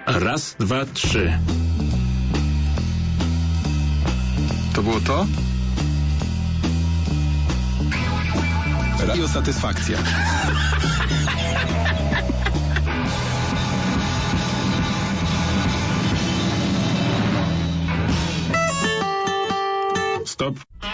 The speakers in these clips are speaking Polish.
Raz, dwa, trzy. To było to? Radio Satysfakcja. Stop.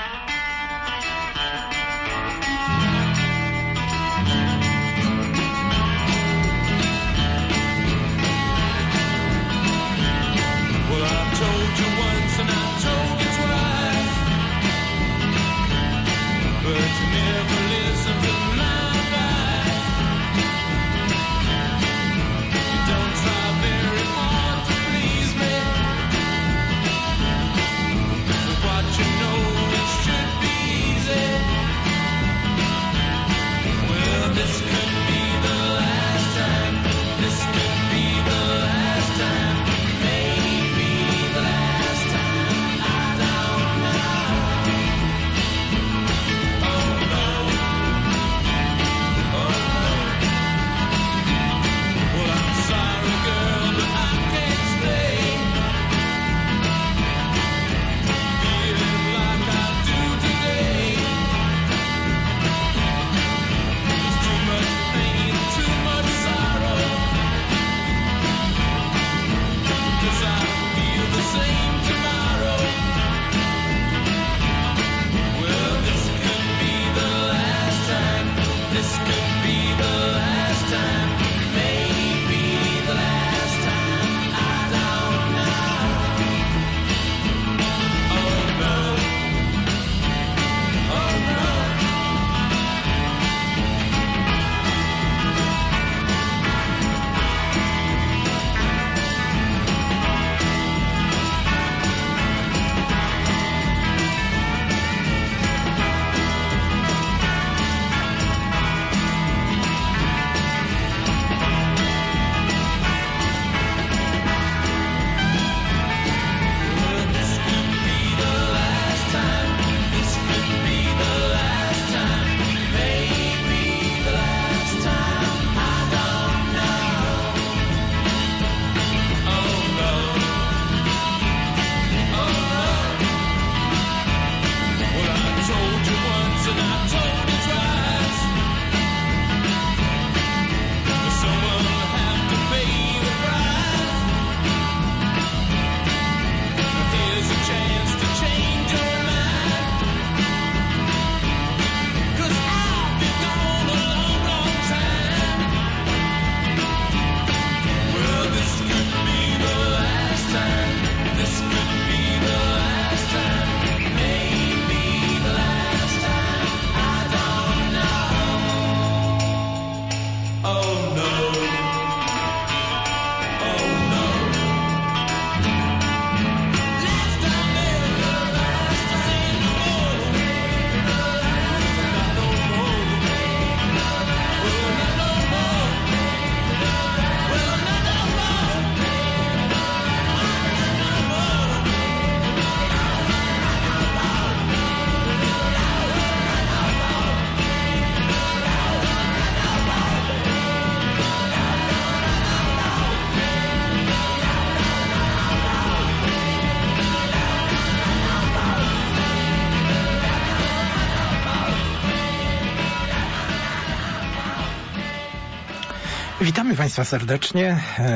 Witamy Państwa serdecznie.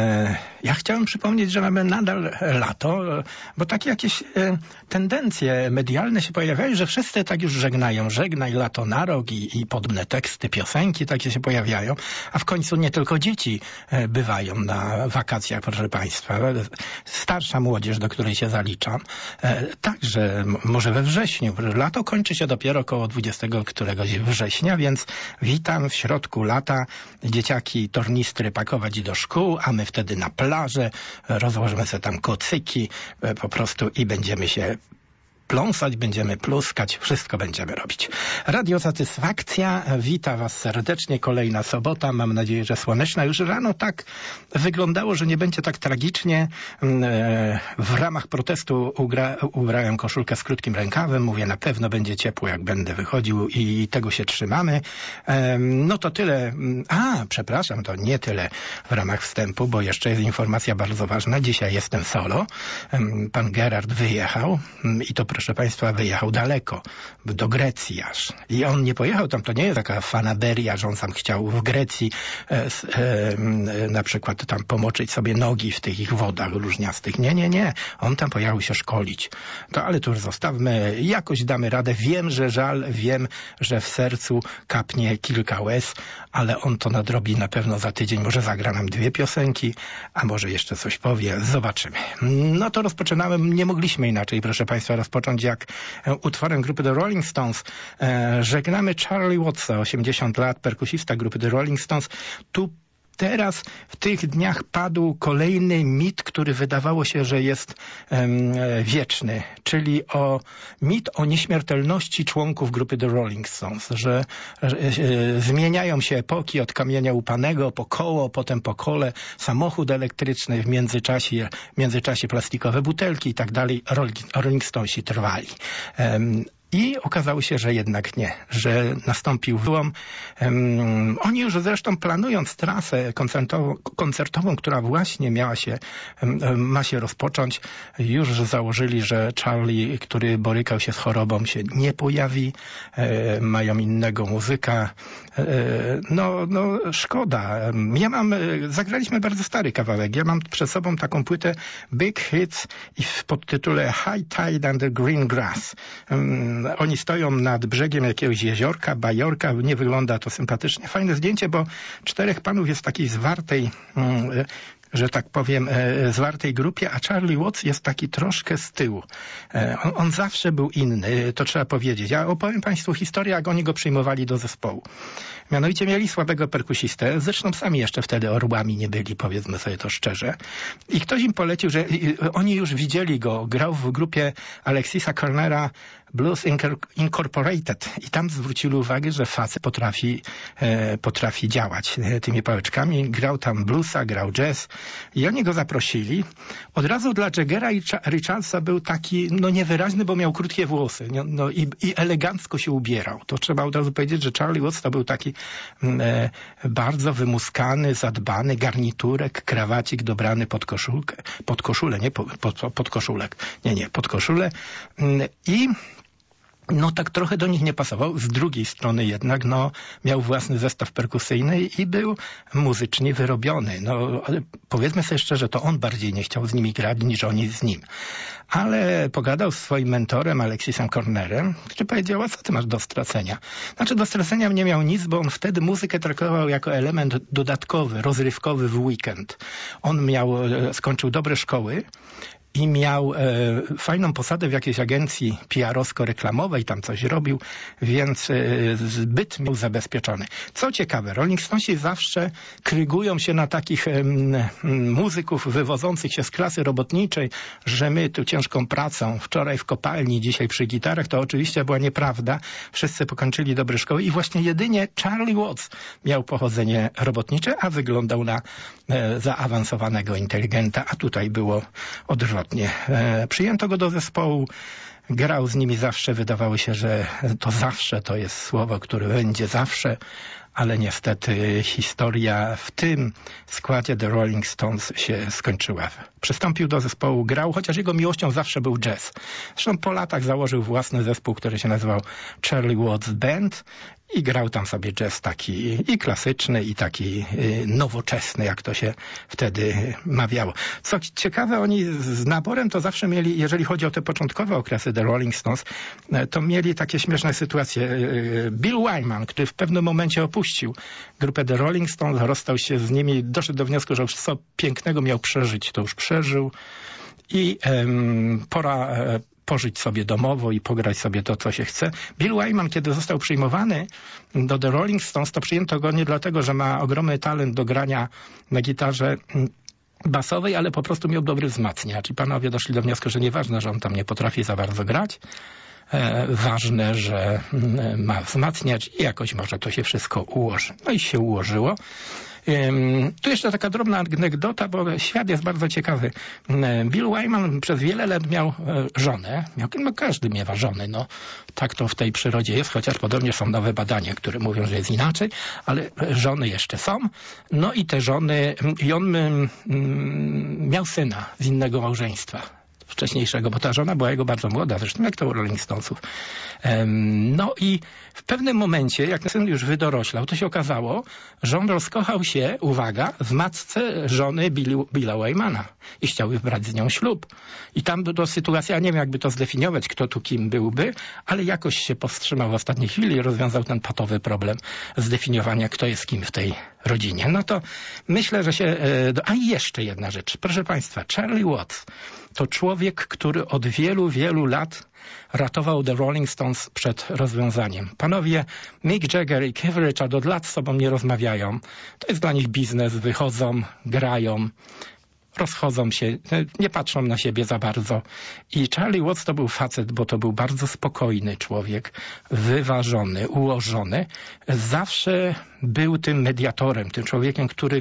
Ja chciałem przypomnieć, że mamy nadal lato, bo takie jakieś tendencje medialne się pojawiają, że wszyscy tak już żegnają. Żegnaj lato na rok i podobne teksty, piosenki takie się pojawiają, a w końcu nie tylko dzieci bywają na wakacjach, proszę Państwa. Starsza młodzież, do której się zaliczam, także może we wrześniu. Lato kończy się dopiero około 20 któregoś września, więc witam w środku lata. Dzieciaki tornistry pakować do szkół, a my wtedy na plażę, rozłożymy sobie tam kocyki po prostu i będziemy się pląsać, będziemy pluskać, wszystko będziemy robić. Radio Satysfakcja wita Was serdecznie. Kolejna sobota, mam nadzieję, że słoneczna. Już rano tak wyglądało, że nie będzie tak tragicznie. W ramach protestu ubrałem koszulkę z krótkim rękawem. Mówię, na pewno będzie ciepło, jak będę wychodził i tego się trzymamy. No to tyle. Przepraszam, to nie tyle w ramach wstępu, bo jeszcze jest informacja bardzo ważna. Dzisiaj jestem solo. Pan Gerard wyjechał i to, proszę Państwa, wyjechał daleko, do Grecji aż. I on nie pojechał tam, to nie jest taka fanaberia, że on sam chciał w Grecji na przykład tam pomoczyć sobie nogi w tych ich wodach różniastych. Nie. On tam pojechał się szkolić. Ale to już zostawmy, jakoś damy radę. Wiem, że żal, wiem, że w sercu kapnie kilka łez, ale on to nadrobi na pewno za tydzień. Może zagra nam 2 piosenki, a może jeszcze coś powie. Zobaczymy. No to rozpoczynamy. Nie mogliśmy inaczej, proszę Państwa, rozpocząć jak utworem grupy The Rolling Stones. Żegnamy Charlie Wattsa, 80 lat, perkusista grupy The Rolling Stones. Tu teraz w tych dniach padł kolejny mit, który wydawało się, że jest wieczny, czyli mit o nieśmiertelności członków grupy The Rolling Stones, że zmieniają się epoki od kamienia łupanego po koło, potem po kole, samochód elektryczny, w międzyczasie plastikowe butelki i tak dalej. Rolling Stonesi trwali. I okazało się, że jednak nie, że nastąpił wyłom. Oni już zresztą planując trasę koncertową, która właśnie ma się rozpocząć, już założyli, że Charlie, który borykał się z chorobą, się nie pojawi. Mają innego muzyka. Szkoda. Zagraliśmy bardzo stary kawałek. Ja mam przed sobą taką płytę Big Hits w podtytule High Tide and the Green Grass. Oni stoją nad brzegiem jakiegoś jeziorka, bajorka, nie wygląda to sympatycznie. Fajne zdjęcie, bo 4 panów jest w takiej zwartej, że tak powiem, zwartej grupie, a Charlie Watts jest taki troszkę z tyłu. On zawsze był inny, to trzeba powiedzieć. Ja opowiem Państwu historię, jak oni go przyjmowali do zespołu. Mianowicie mieli słabego perkusistę, zresztą sami jeszcze wtedy orłami nie byli, powiedzmy sobie to szczerze. I ktoś im polecił, że oni już widzieli go, grał w grupie Alexisa Cornera Blues Incorporated i tam zwrócili uwagę, że facet potrafi działać tymi pałeczkami. Grał tam bluesa, grał jazz i oni go zaprosili. Od razu dla Jaggera i Richardsa był taki niewyraźny, bo miał krótkie włosy i elegancko się ubierał. To trzeba od razu powiedzieć, że Charlie Watts to był taki bardzo wymuskany, zadbany, garniturek, krawacik dobrany pod koszulę i tak trochę do nich nie pasował. Z drugiej strony jednak, miał własny zestaw perkusyjny i był muzycznie wyrobiony. Ale powiedzmy sobie szczerze, to on bardziej nie chciał z nimi grać niż oni z nim. Ale pogadał z swoim mentorem, Alexisem Cornerem, który powiedział, a co ty masz do stracenia? Do stracenia nie miał nic, bo on wtedy muzykę traktował jako element dodatkowy, rozrywkowy w weekend. On skończył dobre szkoły i miał fajną posadę w jakiejś agencji PR-owsko-reklamowej, tam coś robił, więc zbyt miał zabezpieczony. Co ciekawe, Rolling Stonesi zawsze krygują się na takich muzyków wywodzących się z klasy robotniczej, że my tu ciężką pracą, wczoraj w kopalni, dzisiaj przy gitarach, to oczywiście była nieprawda. Wszyscy pokończyli dobre szkoły i właśnie jedynie Charlie Watts miał pochodzenie robotnicze, a wyglądał na zaawansowanego inteligenta, a tutaj było odwrotnie. Przyjęto go do zespołu, grał z nimi zawsze, wydawało się, że to zawsze to jest słowo, które będzie zawsze, ale niestety historia w tym składzie The Rolling Stones się skończyła. Przystąpił do zespołu, grał, chociaż jego miłością zawsze był jazz. Zresztą po latach założył własny zespół, który się nazywał Charlie Watts Band i grał tam sobie jazz taki i klasyczny, i taki nowoczesny, jak to się wtedy mawiało. Co ciekawe, oni z naborem to zawsze mieli, jeżeli chodzi o te początkowe okresy The Rolling Stones, to mieli takie śmieszne sytuacje. Bill Wyman, który w pewnym momencie opuścił grupę The Rolling Stones, rozstał się z nimi, doszedł do wniosku, że już co pięknego miał przeżyć, to już przeżył i pora pożyć sobie domowo i pograć sobie to, co się chce. Bill Wyman, kiedy został przyjmowany do The Rolling Stones, to przyjęto go nie dlatego, że ma ogromny talent do grania na gitarze basowej, ale po prostu miał dobry wzmacniacz. I panowie doszli do wniosku, że nieważne, że on tam nie potrafi za bardzo grać, ważne, że ma wzmacniacz i jakoś może to się wszystko ułoży. No i się ułożyło. Tu jeszcze taka drobna anegdota, bo świat jest bardzo ciekawy. Bill Wyman przez wiele lat miał żonę. No każdy miewa żony. No, tak to w tej przyrodzie jest, chociaż podobnie są nowe badania, które mówią, że jest inaczej, ale żony jeszcze są. No i te żony, i on miał syna z innego małżeństwa wcześniejszego, bo ta żona była jego bardzo młoda, zresztą jak to u Rolling Stonesów. No i w pewnym momencie, jak ten syn już wydoroślał, to się okazało, że on rozkochał się, uwaga, w matce żony Billa Wymana i chciał wybrać z nią ślub. I tam była sytuacja, ja nie wiem jakby to zdefiniować, kto tu kim byłby, ale jakoś się powstrzymał w ostatniej chwili i rozwiązał ten patowy problem zdefiniowania, kto jest kim w tej rodzinie. No to myślę, że się... A i jeszcze jedna rzecz. Proszę Państwa, Charlie Watts to człowiek, który od wielu, wielu lat ratował The Rolling Stones przed rozwiązaniem. Panowie Mick Jagger i Keith Richards od lat z sobą nie rozmawiają. To jest dla nich biznes, wychodzą, grają, rozchodzą się, nie patrzą na siebie za bardzo. I Charlie Watts to był facet, bo to był bardzo spokojny człowiek, wyważony, ułożony. Zawsze był tym mediatorem, tym człowiekiem, który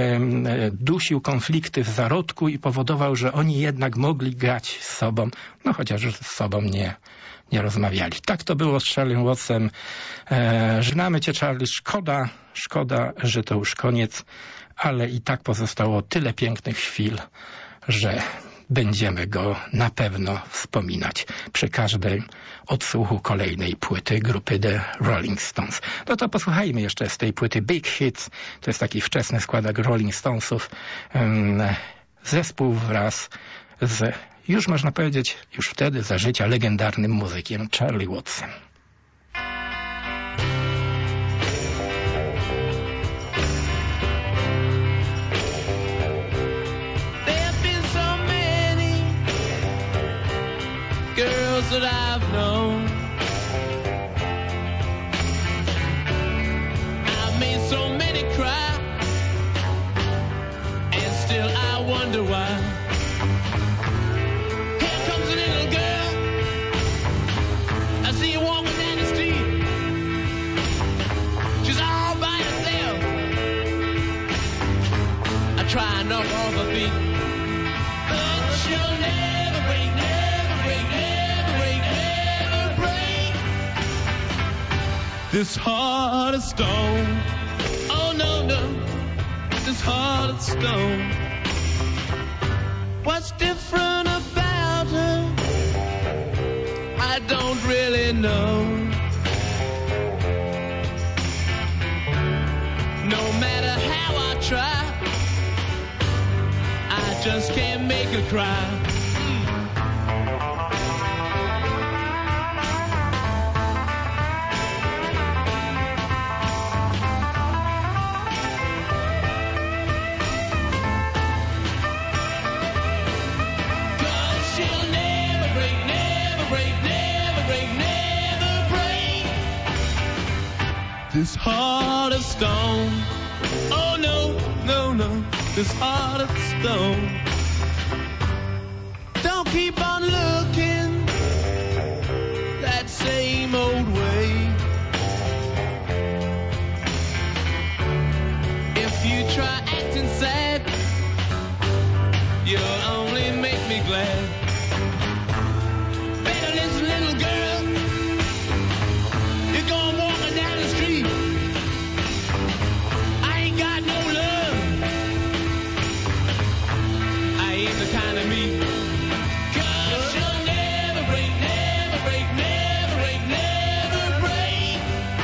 dusił konflikty w zarodku i powodował, że oni jednak mogli grać z sobą, no chociaż z sobą nie rozmawiali. Tak to było z Charlie Wattsem. Żegnamy cię, Charlie. Szkoda, że to już koniec, ale i tak pozostało tyle pięknych chwil, że będziemy go na pewno wspominać przy każdym odsłuchu kolejnej płyty grupy The Rolling Stones. No to posłuchajmy jeszcze z tej płyty Big Hits. To jest taki wczesny składak Rolling Stonesów. Zespół wraz z, już można powiedzieć, już wtedy za życia legendarnym muzykiem Charlie Wattsem. Girls that I've known, I've made so many cry, and still I wonder why. Here comes a little girl, I see her walking down the street. She's all by herself, I try and knock off her feet, but she'll never break, never break, never break, never break this heart of stone. Oh no, no, this heart of stone. What's different about her? I don't really know. No matter how I try, I just can't make her cry. This heart of stone. Oh no, no, no, this heart of stone. Don't keep on looking that same old way. If you try acting sad, you'll only make me glad. Better listen, little girl, you're going walking down the street. I ain't got no love, I ain't the kind of me. 'Cause you'll never break, never break, never break, never break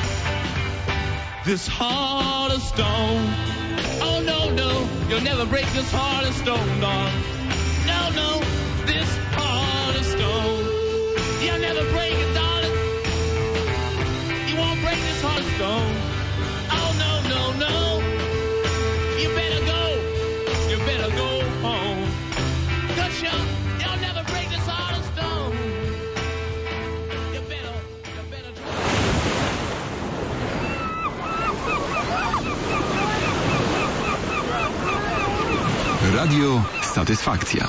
this heart of stone. Oh no, no, you'll never break this heart of stone, dog. No, no, this heart of stone. You'll never break it, darling. You won't break this heart of stone. Oh no, no, no. You better go. You better go home. 'Cause you'll never break this heart of stone. You better Radio Satysfakcja.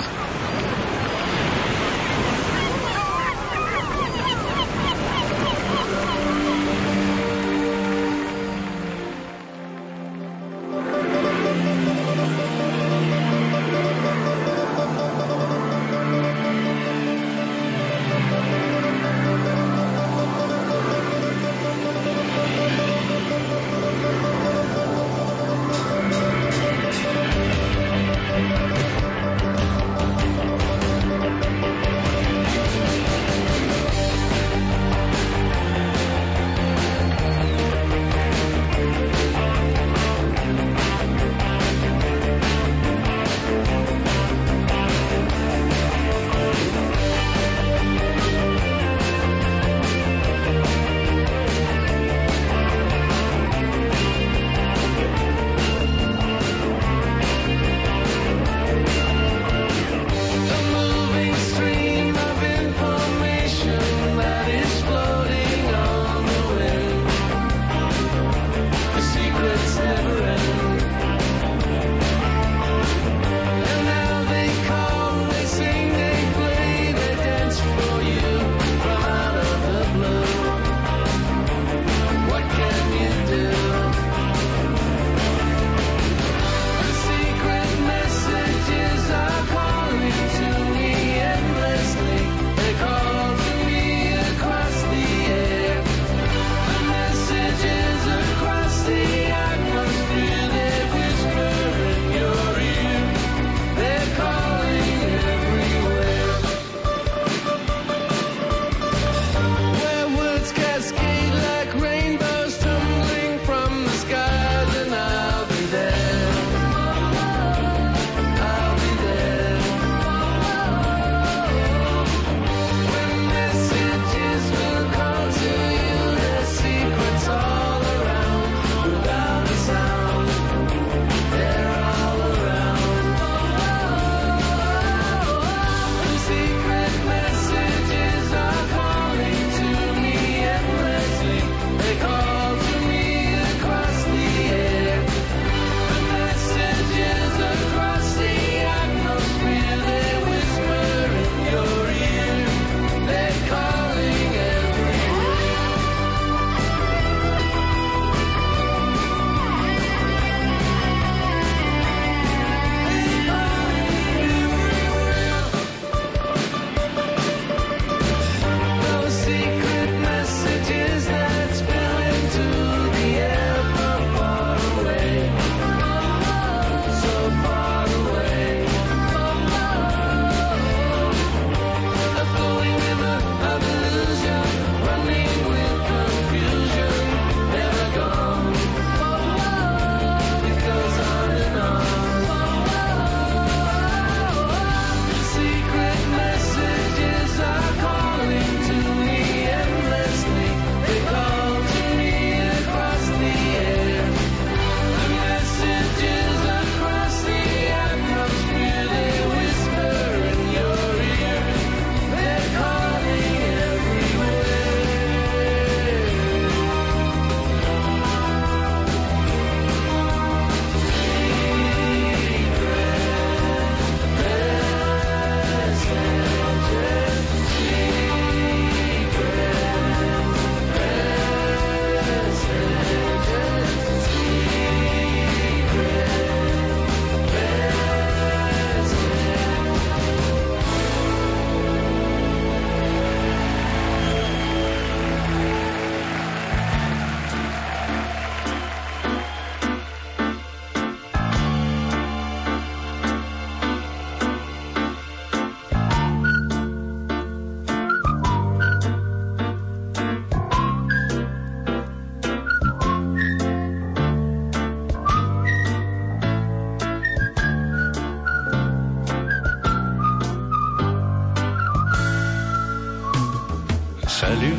Salut,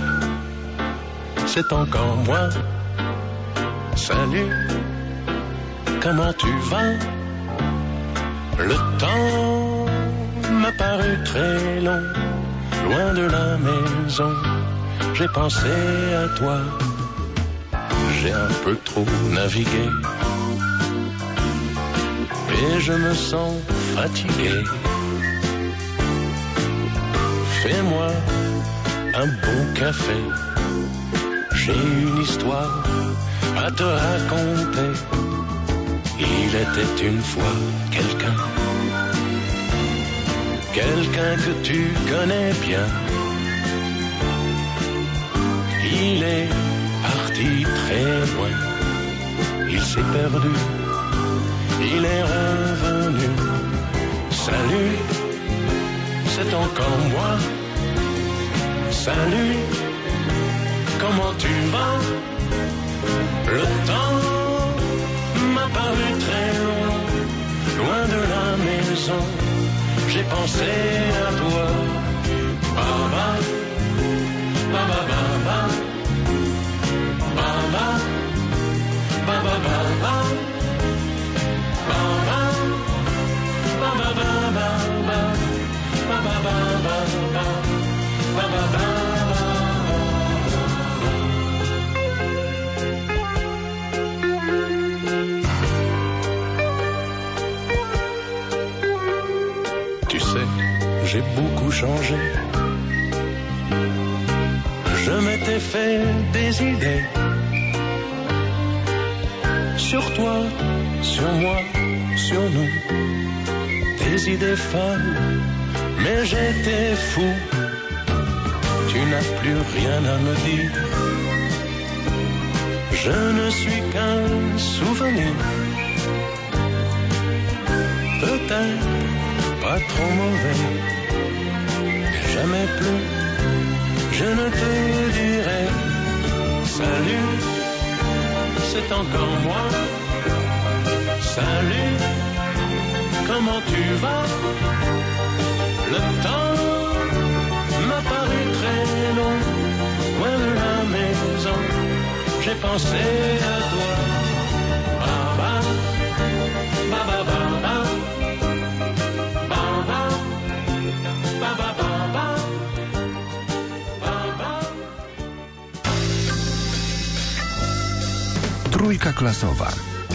c'est encore moi. Salut, comment tu vas? Le temps m'a paru très long, loin de la maison. J'ai pensé à toi, j'ai un peu trop navigué et je me sens fatigué. Fais-moi un bon café. J'ai une histoire à te raconter. Il était une fois quelqu'un que tu connais bien. Il est parti très loin. Il s'est perdu. Il est revenu. Salut, c'est encore moi. Salut, comment tu vas? Le temps m'a paru très long, loin de la maison. J'ai pensé à toi. Baba, baba, baba, baba, baba, baba, baba, baba, baba, baba, baba. Tu sais, j'ai beaucoup changé. Je m'étais fait des idées sur toi, sur moi, sur nous. Des idées folles, mais j'étais fou. Tu n'as plus rien à me dire. Je ne suis qu'un souvenir. Peut-être pas trop mauvais. Jamais plus, je ne te dirai salut, c'est encore moi. Salut, comment tu vas? Le temps m'a paru très long, loin de la maison. J'ai pensé à toi. Baba, baba, baba. Trójka klasowa.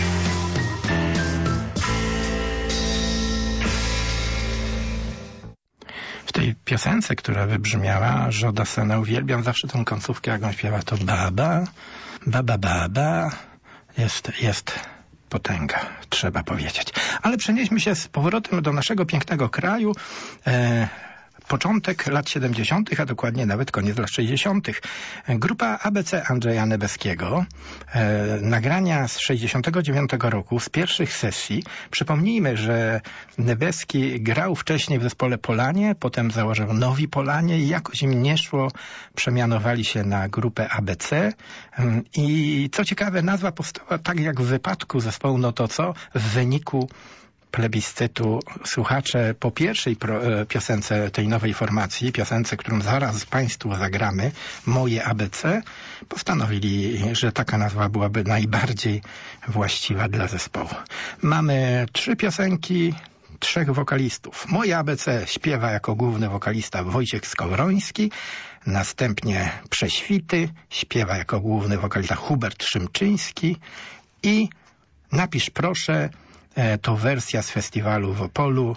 W tej piosence, która wybrzmiała, Joe Sena, uwielbiam zawsze tą końcówkę, jak on śpiewa, to baba, baba, baba, jest potęga, trzeba powiedzieć. Ale przenieśmy się z powrotem do naszego pięknego kraju. Początek lat 70., a dokładnie nawet koniec lat 60. Grupa ABC Andrzeja Nebeskiego, nagrania z 69 roku, z pierwszych sesji. Przypomnijmy, że Nebeski grał wcześniej w zespole Polanie, potem założył Nowi Polanie i jakoś im nie szło, przemianowali się na grupę ABC. I co ciekawe, nazwa powstała tak jak w wypadku zespołu No to co, w wyniku plebiscytu. Słuchacze po pierwszej piosence tej nowej formacji, piosence, którą zaraz Państwu zagramy, Moje ABC, postanowili, że taka nazwa byłaby najbardziej właściwa dla zespołu. Mamy 3 piosenki, 3 wokalistów. Moje ABC śpiewa jako główny wokalista Wojciech Skowroński, następnie Prześwity śpiewa jako główny wokalista Hubert Szymczyński i Napisz proszę, to wersja z festiwalu w Opolu,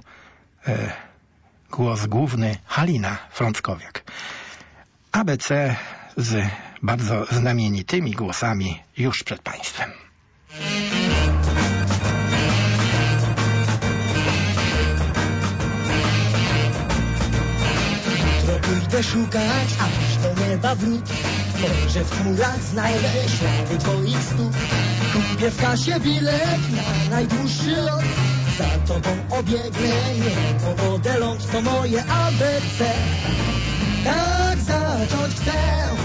głos główny Halina Frąckowiak. ABC z bardzo znamienitymi głosami już przed Państwem. Pójdę szukać, aż do nieba wróć. Może w chmurach znajdę ślady twoich stóp. Kupię w kasie bilet na najdłuższy lot. Za tobą obiegnę niepowodę ląd. To moje ABC. Tak zacząć chcę.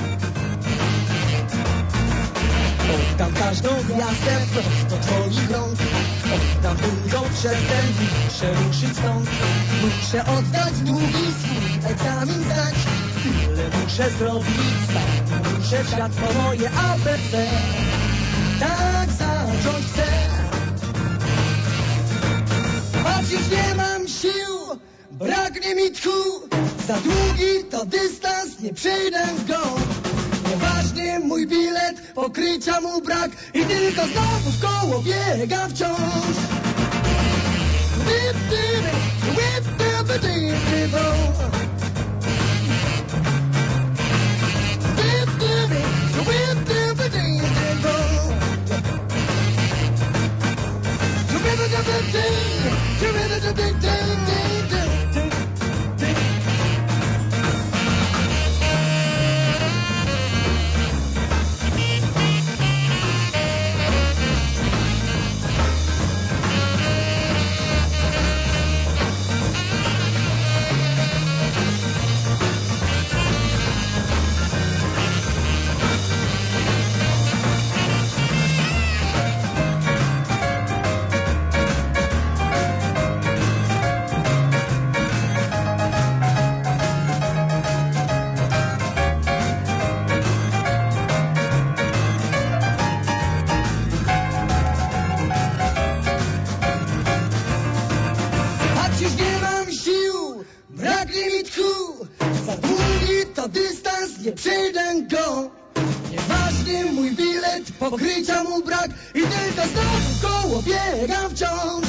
Oddam każdą gwiazdę prosto twoich rąk. Oddam drugą przedtem, muszę ruszyć stąd. Muszę oddać długi swój egzamin zdać. Tyle muszę zrobić, zanim muszę w świat. To moje ABC. Tak zacząć chcę. Patrz, już nie mam sił, braknie mi tchu. Za długi to dystans, nie przejdę go. Nieważny mój bilet, pokrycia mu brak. I tylko znowu w koło biega wciąż. nie przejdę go. Nieważny mój bilet, pokrycia mu brak i tylko znowu koło biegam wciąż.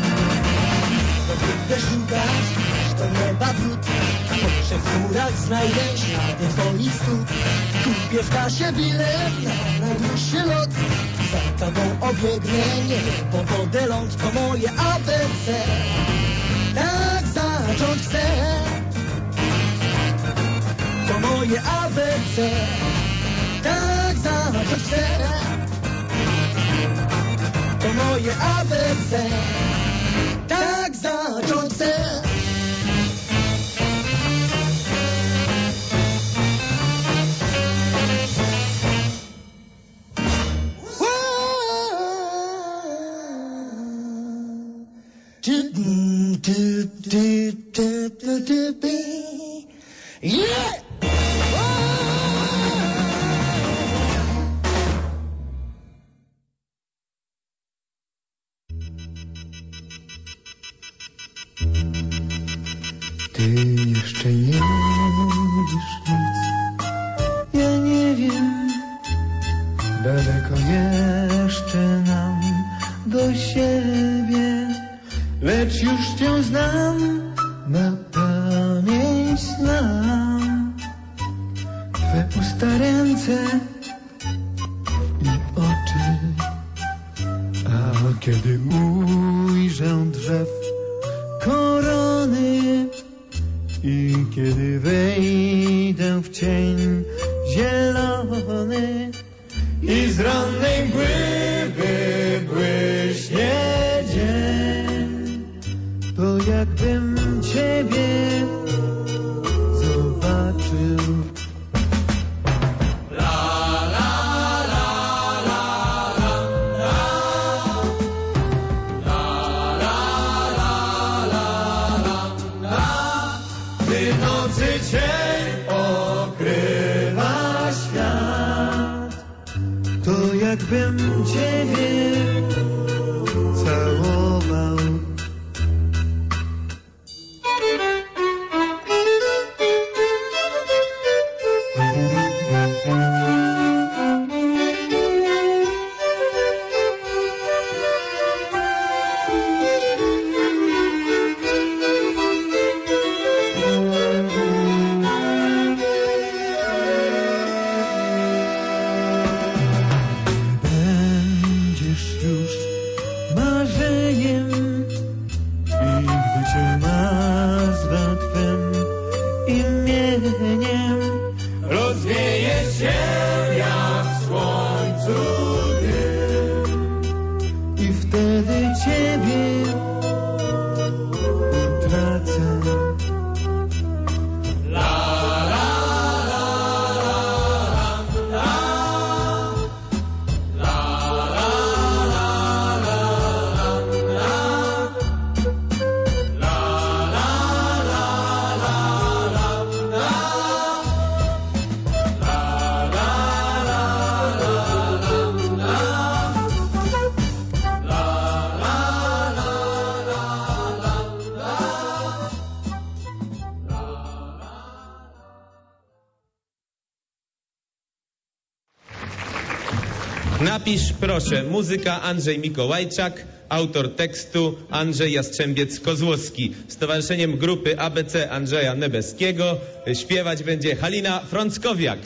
Będę szukać aż do nieba wrót, że w chmurach znajdę ślady twoich stóp. Kupię w kasie bilet na najdłuższy lot, za tobą obiegnę niebo, wodę, ląd, to moje ABC. Tak zacząć chcę, to moje ABC. Tak zacząć chcę, to moje ABC. Tak zacząć chcę. Yeah! Ty jeszcze nie mówisz nic, ja nie wiem, daleko jeszcze nam do siebie, lecz już cię znam, na pamięć znam twe usta, ręce i oczy, a kiedy ujrzę drzew korony i kiedy wejdę w cień zielony i z rannej mgły wybłyśnie dzień, to jakbym ciebie zobaczył. Cień okrywa świat, to jakbym ciebie całował. Napisz proszę, muzyka Andrzej Mikołajczak, autor tekstu Andrzej Jastrzębiec-Kozłowski. Z towarzyszeniem grupy ABC Andrzeja Nebeskiego śpiewać będzie Halina Frąckowiak.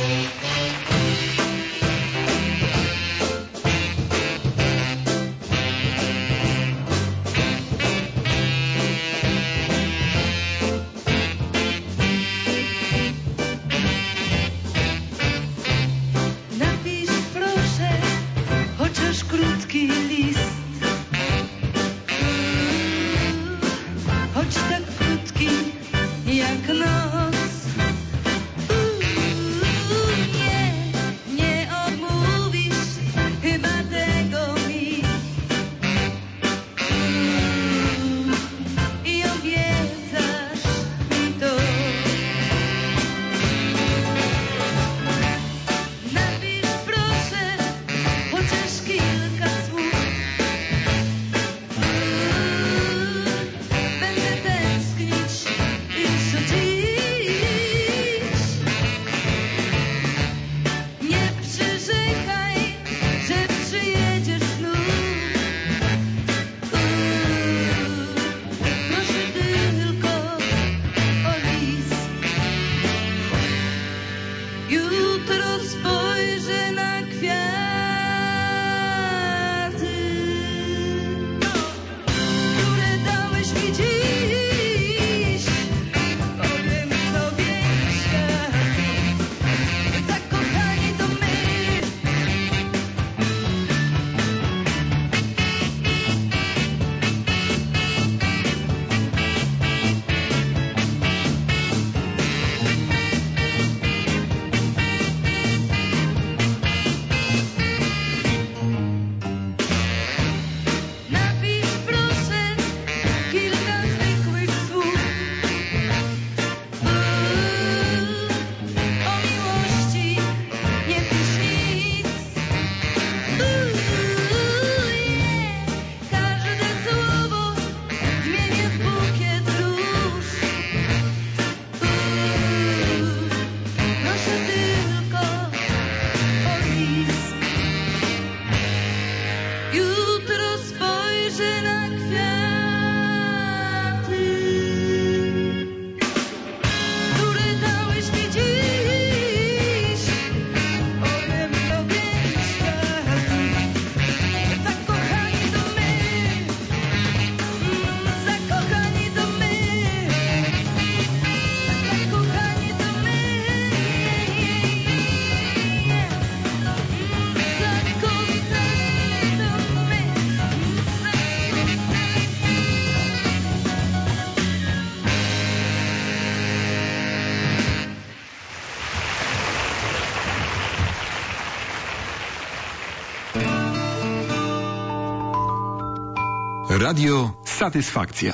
Radio Satysfakcja.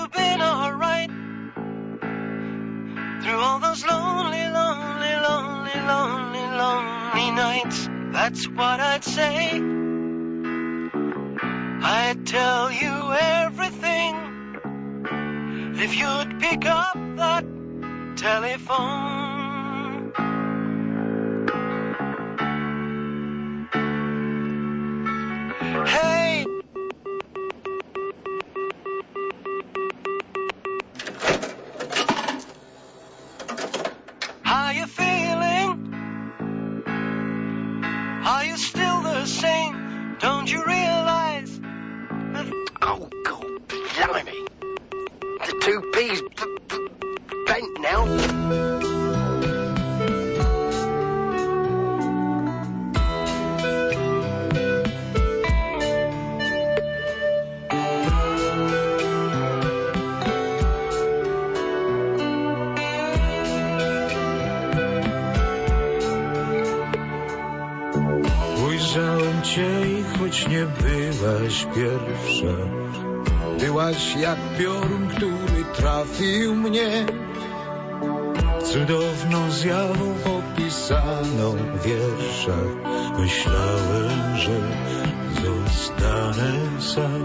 you've been alright through all those lonely, lonely, lonely, lonely, lonely nights. That's what I'd say. I'd tell you everything if you'd pick up that telephone. Hey! How you feeling? Are you still the same? Don't you realize that... Oh, God, blimey. The 2P's bent now. Ujrzałem cię i choć nie byłaś pierwsza, byłaś jak piorun, który trafił mnie. Cudowną zjawą opisaną w wierszach. Myślałem, że zostanę sam.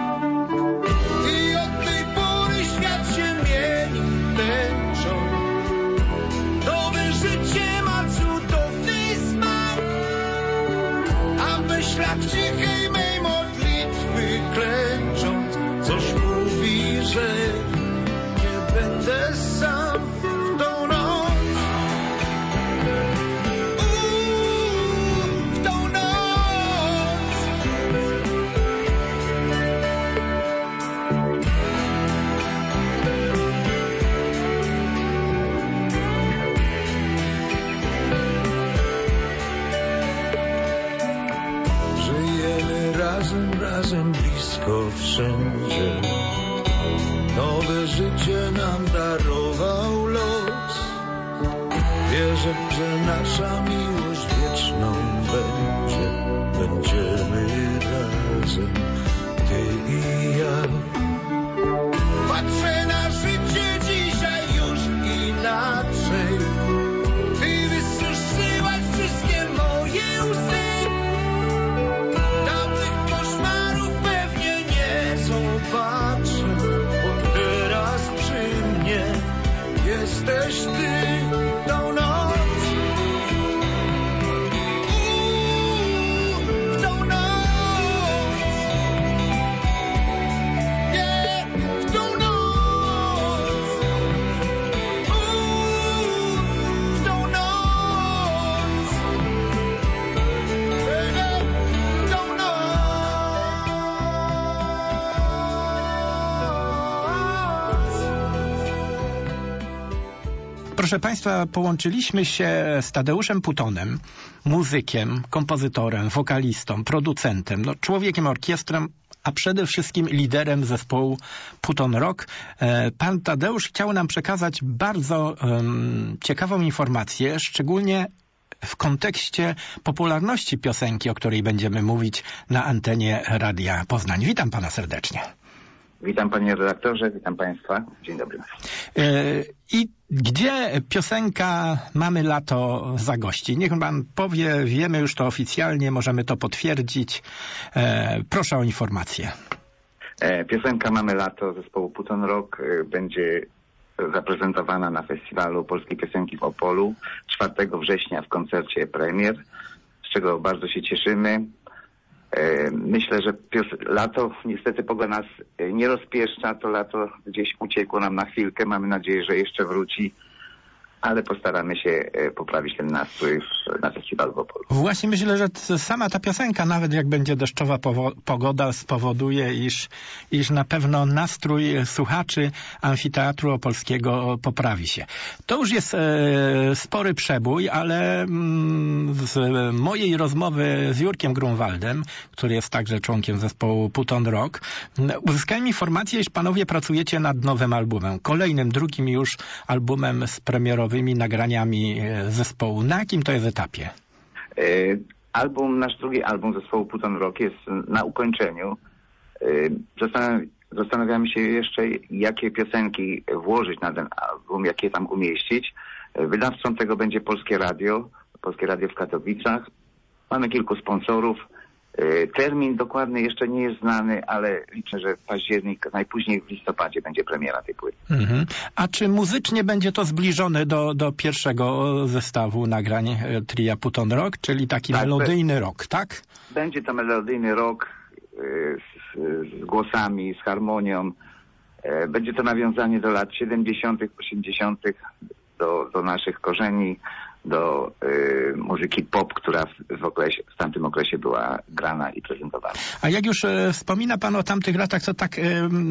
I od tej pory świat się mieni tęczą. Nowe życie ma cudowny smak. A w myślach cichej mej modlitwy klęcząc, coś mówi, że nie będę sam w tą noc. W tą noc. Żyjemy razem blisko wszędzie. Nowe życie nam darował los. Wierzę, że nasza miłość wieczną będzie. Będziemy razem, ty i ja. Patrzę na życie dzisiaj już inaczej. Ty wysuszyłaś wszystkie moje łzy. Dawnych koszmarów pewnie nie zobaczę, bo teraz przy mnie jesteś ty tą noc. W tą noc. Nie, w tą noc. W tą noc. W tą noc. Proszę Państwa, połączyliśmy się z Tadeuszem Putonem, muzykiem, kompozytorem, wokalistą, producentem, człowiekiem orkiestrą, a przede wszystkim liderem zespołu Puton Rock. Pan Tadeusz chciał nam przekazać bardzo ciekawą informację, szczególnie w kontekście popularności piosenki, o której będziemy mówić na antenie Radia Poznań. Witam Pana serdecznie. Witam panie redaktorze, witam państwa. Dzień dobry. I gdzie piosenka Mamy lato zagości? Niech pan powie, wiemy już to oficjalnie, możemy to potwierdzić. Proszę o informację. Piosenka Mamy lato zespołu Puton Rock będzie zaprezentowana na festiwalu Polskiej Piosenki w Opolu 4 września w koncercie premier, z czego bardzo się cieszymy. Myślę, że lato niestety pogoda nas nie rozpieszcza, to lato gdzieś uciekło nam na chwilkę, mamy nadzieję, że jeszcze wróci, ale postaramy się poprawić ten nastrój na festiwalu w Opolu. Właśnie myślę, że sama ta piosenka, nawet jak będzie deszczowa pogoda, spowoduje, iż na pewno nastrój słuchaczy Amfiteatru Opolskiego poprawi się. To już jest spory przebój, ale z mojej rozmowy z Jurkiem Grunwaldem, który jest także członkiem zespołu Puton Rock, uzyskałem informację, iż panowie pracujecie nad nowym albumem, kolejnym, drugim już albumem z premierowymi nagraniami zespołu. Na jakim to jest etapie? Nasz drugi album zespołu Puton Rock jest na ukończeniu. zastanawiamy się jeszcze, jakie piosenki włożyć na ten album, jakie tam umieścić. Wydawcą tego będzie Polskie Radio w Katowicach. Mamy kilku sponsorów. Termin dokładny jeszcze nie jest znany, ale liczę, że październik, najpóźniej w listopadzie będzie premiera tej płyty. A czy muzycznie będzie to zbliżone do pierwszego zestawu nagrań tria Puton Rock, czyli taki melodyjny rock, tak? Będzie to melodyjny rock z głosami, z harmonią. Będzie to nawiązanie do lat 70., 80., do naszych korzeni, do muzyki pop, która w tamtym okresie była grana i prezentowana. A jak już wspomina pan o tamtych latach, to tak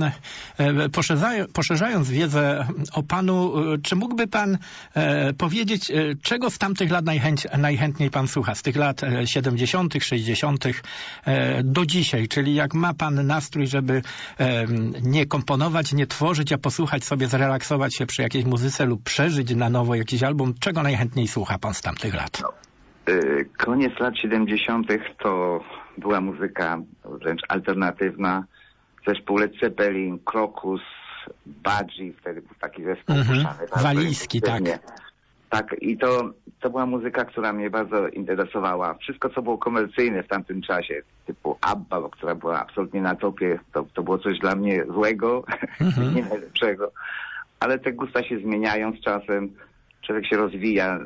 poszerzając wiedzę o panu, czy mógłby pan powiedzieć, czego z tamtych lat najchętniej pan słucha? Z tych lat 70., 60. Do dzisiaj, czyli jak ma pan nastrój, żeby nie komponować, nie tworzyć, a posłuchać sobie, zrelaksować się przy jakiejś muzyce lub przeżyć na nowo jakiś album, czego najchętniej słucha pan z tamtych lat? Koniec lat 70. to była muzyka wręcz alternatywna. Zespół Led Zeppelin, Krokus, Budgie, wtedy był taki zespół walijski, tak. Tak, i to była muzyka, która mnie bardzo interesowała. Wszystko, co było komercyjne w tamtym czasie, typu ABBA, która była absolutnie na topie, to było coś dla mnie złego, nie najlepszego. Ale te gusta się zmieniają z czasem. Człowiek się rozwija.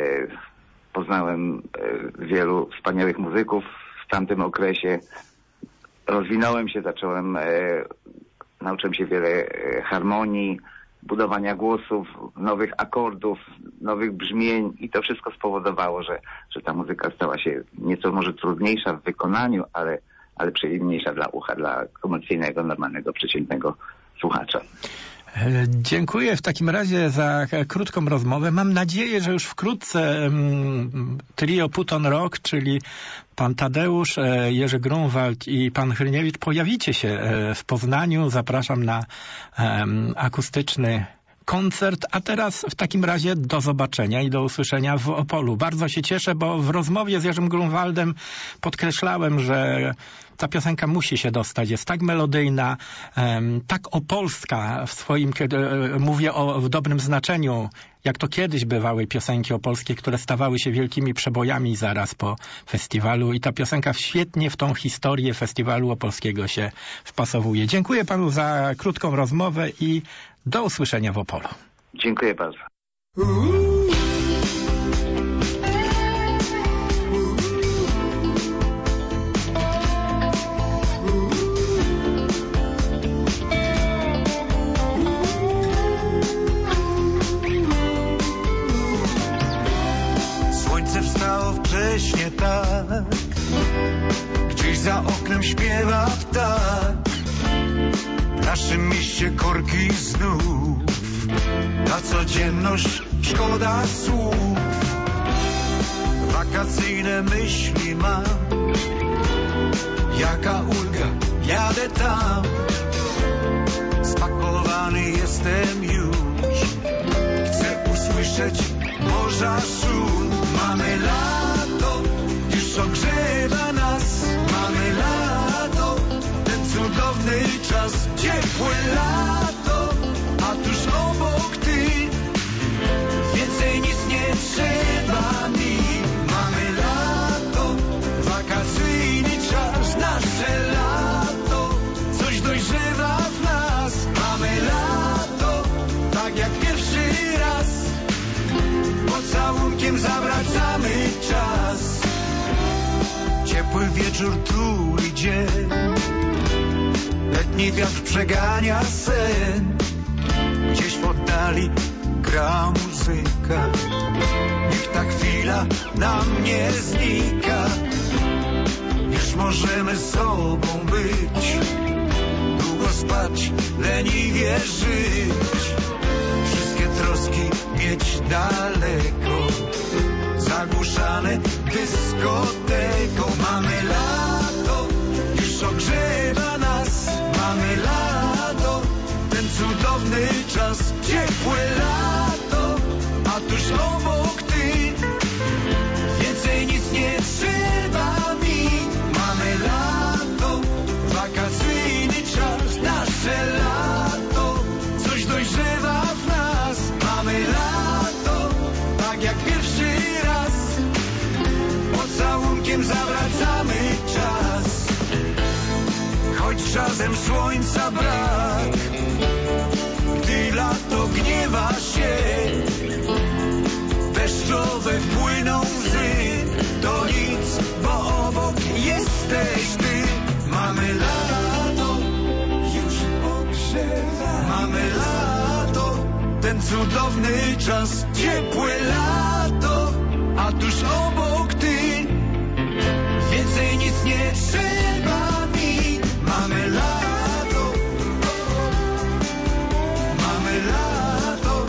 Poznałem wielu wspaniałych muzyków w tamtym okresie. Rozwinąłem się, nauczyłem się wiele harmonii, budowania głosów, nowych akordów, nowych brzmień i to wszystko spowodowało, że ta muzyka stała się nieco może trudniejsza w wykonaniu, ale przyjemniejsza dla ucha, dla komercyjnego, normalnego, przeciętnego słuchacza. Dziękuję w takim razie za krótką rozmowę. Mam nadzieję, że już wkrótce trio Puton Rock, czyli pan Tadeusz, Jerzy Grunwald i pan Hryniewicz pojawicie się w Poznaniu. Zapraszam na akustyczny koncert, a teraz w takim razie do zobaczenia i do usłyszenia w Opolu. Bardzo się cieszę, bo w rozmowie z Jerzym Grunwaldem podkreślałem, że ta piosenka musi się dostać. Jest tak melodyjna, tak opolska w swoim, kiedy mówię w dobrym znaczeniu, jak to kiedyś bywały piosenki opolskie, które stawały się wielkimi przebojami zaraz po festiwalu i ta piosenka świetnie w tą historię festiwalu opolskiego się wpasowuje. Dziękuję panu za krótką rozmowę i do usłyszenia w Opolu. Dziękuję bardzo. Słońce wstało wcześnie tak, gdzieś za oknem śpiewa ptak. W naszym mieście korki znów, na codzienność szkoda słów. Wakacyjne myśli mam, jaka ulga, jadę tam. Spakowany jestem już, chcę usłyszeć morza szum. Mamy lato, już ogrzewa nas, mamy lato, ten cudowny czas, ciepłe lato, a tuż obok ty, więcej nic nie trzeba mi. Mamy lato, wakacyjny czas, nasze lato, coś dojrzewa w nas. Mamy lato, tak jak pierwszy raz, pocałunkiem zawracamy czas. Ciepły wieczór tu idzie, letni wiatr przegania sen. Gdzieś w oddali gra muzyka, niech ta chwila nam nie znika. Już możemy sobą być, długo spać, leniwie żyć. Wszystkie troski mieć daleko, zagłuszane dyskoteką. Mamy lato, już ogrzewa nas, mamy lato, ten cudowny czas, ciepłe lato, a tuż obok ty, więcej nic nie trzeba mi. Mamy lato, wakacyjny czas, nasze krokiem zawracamy czas. Choć czasem słońca brak, gdy lato gniewa się, deszczowe płyną łzy, to nic, bo obok jesteś ty. Mamy lato, już ogrzewa. Mamy lato, ten cudowny czas, ciepłe lato, a tuż obok ty. Więcej nic nie trzeba mi. Mamy lato, mamy lato,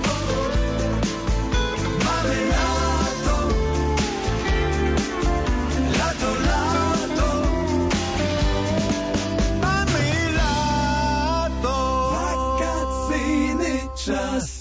mamy lato, lato, lato, mamy lato, wakacyjny czas.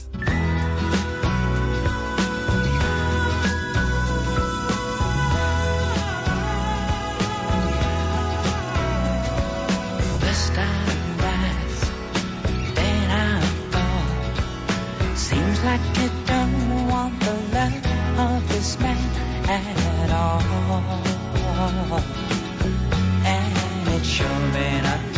Like you don't want the love of this man at all, and it's sure been a